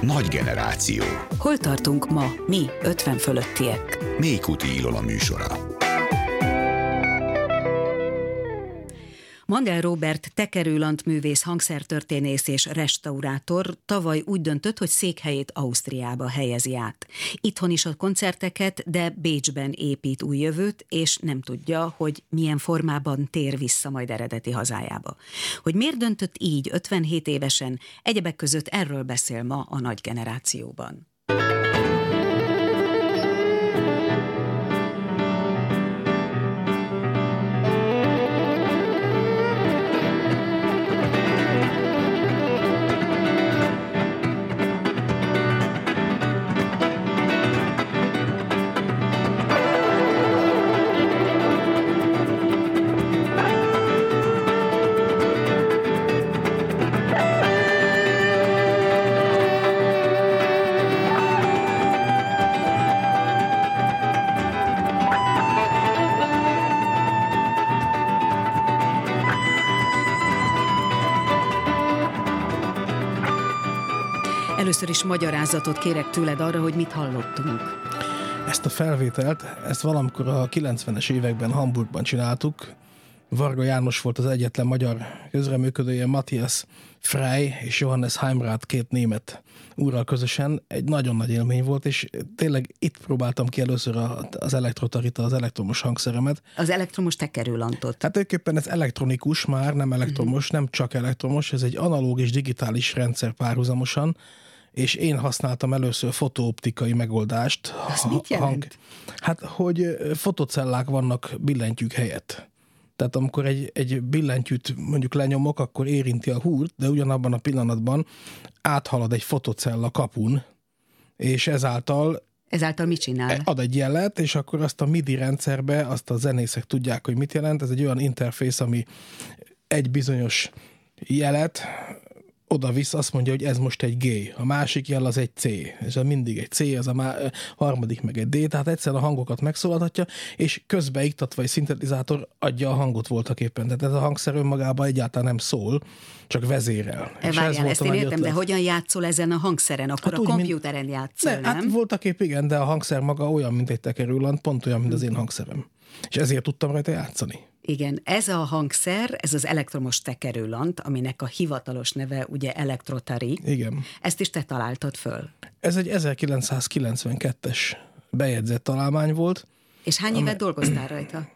Nagy generáció. Hol tartunk ma, mi 50 fölöttiek? Mélykuti Ilona műsora. Mandel Róbert tekerőlant művész, hangszertörténész és restaurátor tavaly úgy döntött, hogy székhelyét Ausztriába helyezi át. Itthon is a koncerteket, de Bécsben épít új jövőt, és nem tudja, hogy milyen formában tér vissza majd eredeti hazájába. Hogy miért döntött így 57 évesen, egyebek között erről beszél ma a Nagy generációban. Először is magyarázatot kérek tőled arra, hogy mit hallottunk. Ezt a felvételt, ezt valamikor a 90-es években Hamburgban csináltuk. Varga János volt az egyetlen magyar közreműködője, Matthias Frey és Johannes Heimrath, két német úrral közösen. Egy nagyon nagy élmény volt, és tényleg itt próbáltam ki először az elektrotarita, az elektromos hangszeremet. Az elektromos tekerőlantot. Hát tulajdonképpen ez elektronikus már, nem elektromos, nem csak elektromos, ez egy analóg és digitális rendszer párhuzamosan, és én használtam először fotooptikai megoldást. Az mit jelent? Hát, hogy fotocellák vannak billentyűk helyett. Tehát amikor egy billentyűt mondjuk lenyomok, akkor érinti a húrt, de ugyanabban a pillanatban áthalad egy fotocella kapun, és ezáltal mit csinál? Ad egy jelet, és akkor azt a MIDI rendszerbe, azt a zenészek tudják, hogy mit jelent. Ez egy olyan interfész, ami egy bizonyos jelet oda-visz, azt mondja, hogy ez most egy G, a másik jel az egy C, és mindig egy C, az a harmadik meg egy D, tehát egyszerűen a hangokat megszólaltatja, és közbeiktatva egy szintetizátor adja a hangot voltak éppen. Tehát ez a hangszer önmagában egyáltalán nem szól, csak vezérel. Várjál, ezt én értem, de hogyan játszol ezen a hangszeren? Akkor hát a kompjúteren játszol, nem? Hát voltak épp igen, de a hangszer maga olyan, mint egy tekerőlant, pont olyan, mint az én hangszerem. És ezért tudtam rajta játszani. Igen, ez a hangszer, ez az elektromos tekerőlant, aminek a hivatalos neve ugye elektrotari. Igen. Ezt is te találtad föl. Ez egy 1992-es bejegyzett találmány volt. És hány évet dolgoztál rajta?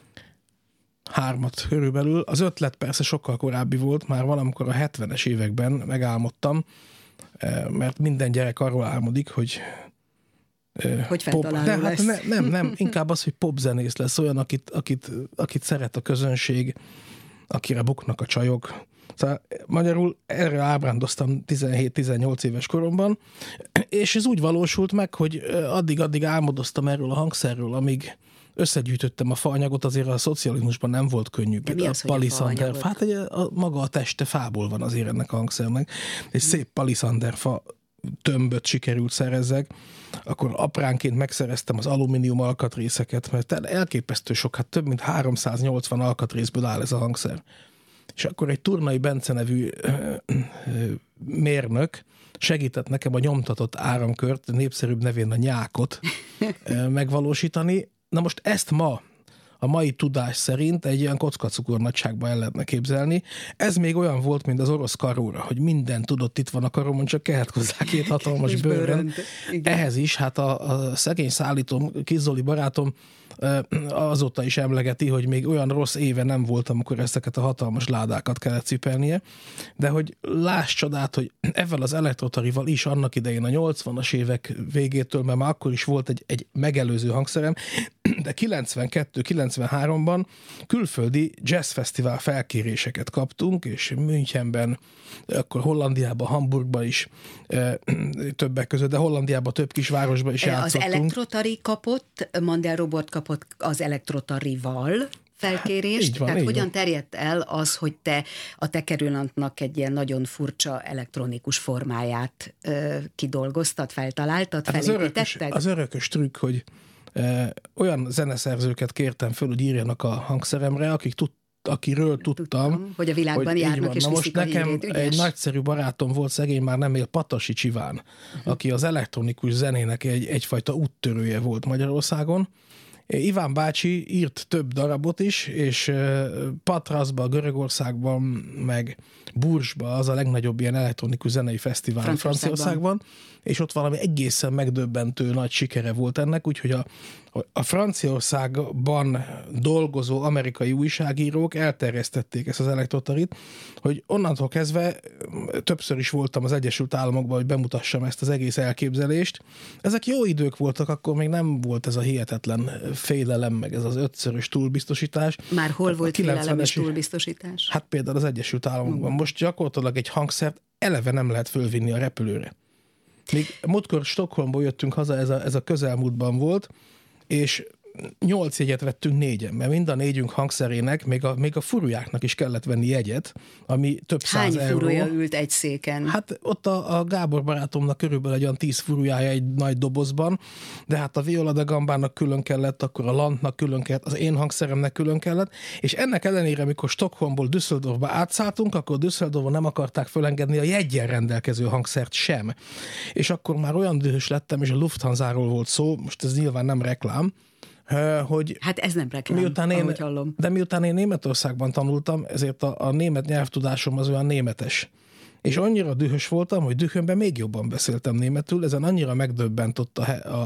3 körülbelül. Az ötlet persze sokkal korábbi volt, már valamikor a 70-es években megálmodtam, mert minden gyerek arról álmodik, hogy feltaláló lesz. Hát nem, inkább az, hogy popzenész lesz, olyan, akit szeret a közönség, akire buknak a csajok. Szóval magyarul erre ábrándoztam 17-18 éves koromban, és ez úgy valósult meg, hogy addig álmodoztam erről a hangszerről, amíg összegyűjtöttem a faanyagot, azért a szocializmusban nem volt könnyű. De mi az, hogy palisander, hát maga a teste fából van azért ennek a hangszernek. Egy szép palisander fa tömböt sikerült szerezzek, akkor apránként megszereztem az alumínium alkatrészeket, mert elképesztő sok, hát több mint 380 alkatrészből áll ez a hangszer. És akkor egy Turnai Bence nevű mérnök segített nekem a nyomtatott áramkört, népszerűbb nevén a nyákot megvalósítani. Na most ezt a mai tudás szerint egy ilyen kockacukor nagyságban el lehetne képzelni. Ez még olyan volt, mint az orosz karóra, hogy minden tudott, itt van a karomon, csak kellett hozzá 2 hatalmas bőrön. Ehhez is, hát a szegény szállítóm, Kis Zoli barátom azóta is emlegeti, hogy még olyan rossz éve nem volt, amikor ezeket a hatalmas ládákat kellett cipelnie, de hogy láss csodát, hogy ezzel az elektrotarival is annak idején a 80-as évek végétől, mert már akkor is volt egy megelőző hangszerem, de 92-93-ban külföldi jazzfesztivál felkéréseket kaptunk, és Münchenben, akkor Hollandiában, Hamburgban is többek között, de Hollandiában több kisvárosban is játszottunk. Az elektrotari kapott, Mandel Róbert kapott az elektrotarival felkérést, van, tehát hogyan terjedt el az, hogy te a tekerőlantnak egy ilyen nagyon furcsa elektronikus formáját kidolgoztad, feltaláltad, felépítetted? Az örökös trükk, hogy olyan zeneszerzőket kértem föl, hogy írjanak a hangszeremre, akik akiről tudtam, hogy a világban járnak és viszik a hírét. Most nekem egy nagyszerű barátom volt, szegény már nem él, Patasi Csiván, aki az elektronikus zenének egyfajta úttörője volt Magyarországon. Iván bácsi írt több darabot is, és Patraszba, Görögországban, meg Bourges-ba, az a legnagyobb ilyen elektronikus zenei fesztivál Franciaországban, és ott valami egészen megdöbbentő nagy sikere volt ennek, úgyhogy a Franciaországban dolgozó amerikai újságírók elterjesztették ezt az elektrotarit, hogy onnantól kezdve többször is voltam az Egyesült Államokban, hogy bemutassam ezt az egész elképzelést. Ezek jó idők voltak, akkor még nem volt ez a hihetetlen félelem, meg ez az 5-szörös túlbiztosítás. Már hol volt félelem és túlbiztosítás? Hát például az Egyesült Államokban. Most gyakorlatilag egy hangszert eleve nem lehet fölvinni a repülőre. Még múltkor Stockholmból jöttünk haza, ez a közelmúltban volt, és 8 jegyet vettünk 4-en, mert mind a 4-ünk hangszerének, még a furujáknak is kellett venni jegyet, ami több száz euró. Hány furuja ült egy széken? Hát ott a Gábor barátomnak körülbelül egy olyan 10 furujája egy nagy dobozban, de hát a Viola da Gambának külön kellett, akkor a Landnak külön kellett, az én hangszeremnek külön kellett, és ennek ellenére, amikor Stockholmból Düsseldorfba átszálltunk, akkor Düsseldorfban nem akarták fölengedni a jeggyel rendelkező hangszert sem. És akkor már olyan dühös lettem, és a Lufthansa-ról volt szó, most ez nyilván nem reklám, hogy hát ez nem reklám, ahogy hallom. De miután én Németországban tanultam, ezért a német nyelvtudásom az olyan németes. És annyira dühös voltam, hogy dühömben még jobban beszéltem németül, ezen annyira megdöbbent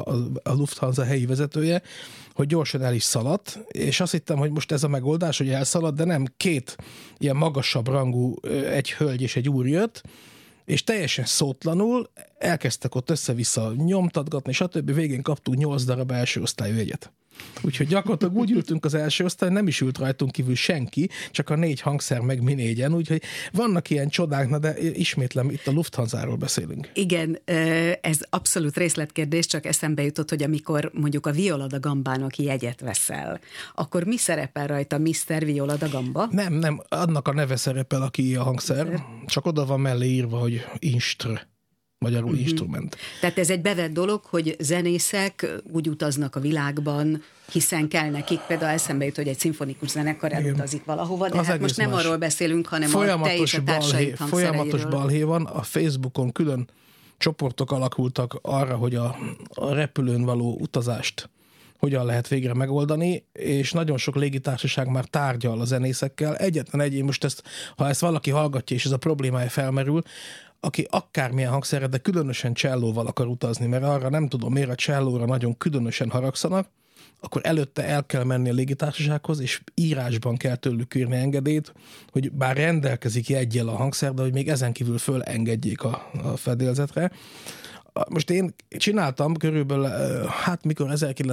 a Lufthansa helyi vezetője, hogy gyorsan el is szaladt, és azt hittem, hogy most ez a megoldás, hogy elszaladt, de nem, 2 ilyen magasabb rangú, egy hölgy és egy úr jött, és teljesen szótlanul elkezdtek ott össze-vissza nyomtatgatni, stb. Végén kaptunk 8 darab első osztályú jegyet. Úgyhogy gyakorlatilag úgy ültünk az első osztály, nem is ült rajtunk kívül senki, csak a 4 hangszer meg mi 4-en, úgyhogy vannak ilyen csodák, de ismétlem, itt a Lufthansa-ról beszélünk. Igen, ez abszolút részletkérdés, csak eszembe jutott, hogy amikor mondjuk a Viola da Gambának jegyet veszel, akkor mi szerepel rajta, Mr. Viola da Gamba? Nem, annak a neve szerepel, aki a hangszer, csak oda van mellé írva, hogy Instr. Magyarul instrument. Tehát ez egy bevett dolog, hogy zenészek úgy utaznak a világban, hiszen kell nekik, például eszembe jut, hogy egy szimfonikus zenekar elutazik valahova, de hát most nem más. Arról beszélünk, hanem a te és a társaid hangszereiről. Folyamatos balhé van, a Facebookon külön csoportok alakultak arra, hogy a repülőn való utazást hogyan lehet végre megoldani, és nagyon sok légitársaság már tárgyal a zenészekkel. Egyetlen egy, most ha ezt valaki hallgatja, és ez a problémája felmerül, aki akármilyen hangszerre, de különösen csellóval akar utazni, mert arra nem tudom miért a csellóra nagyon különösen haragszanak, akkor előtte el kell menni a légitársasághoz, és írásban kell tőlük kérni engedélyt, hogy bár rendelkezik jeggyel a hangszer, de hogy még ezen kívül fölengedjék a fedélzetre. Most én csináltam körülbelül, mikor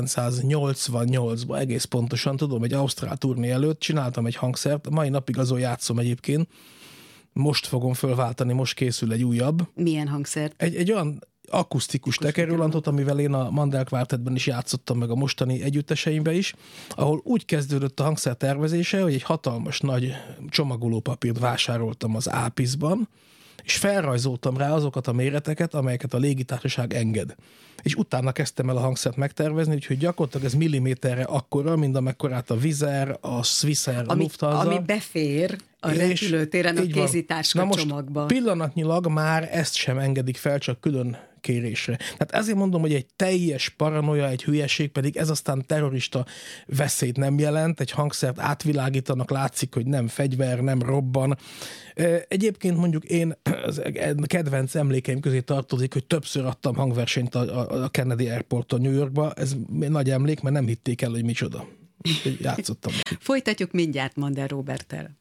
1988-ban egész pontosan, tudom, egy ausztrál turné előtt csináltam egy hangszert, mai napig azon játszom egyébként, most fogom fölváltani, most készül egy újabb. Milyen hangszert? Egy olyan akusztikus tekerőlantot, amivel én a Mandel Quartetben is játszottam, meg a mostani együtteseimben is, ahol úgy kezdődött a hangszer tervezése, hogy egy hatalmas nagy csomagolópapírt vásároltam az Ápiszban, és felrajzoltam rá azokat a méreteket, amelyeket a légitársaság enged. És utána kezdtem el a hangszert megtervezni, úgyhogy gyakorlatilag ez milliméterre akkora, mint amekkorát a Vizer, a Swissair, a Lufthansa. Ami befér a repülőtéren a kézitárska csomagba. Most pillanatnyilag már ezt sem engedik fel, csak külön kérésre. Tehát ezért mondom, hogy egy teljes paranoia, egy hülyeség, pedig ez aztán terrorista veszélyt nem jelent, egy hangszert átvilágítanak, látszik, hogy nem fegyver, nem robban. Egyébként mondjuk én kedvenc emlékeim közé tartozik, hogy többször adtam hangversenyt a Kennedy Airporton New Yorkba, ez nagy emlék, mert nem hitték el, hogy micsoda. Játszottam. Folytatjuk mindjárt Mandel Róberttel.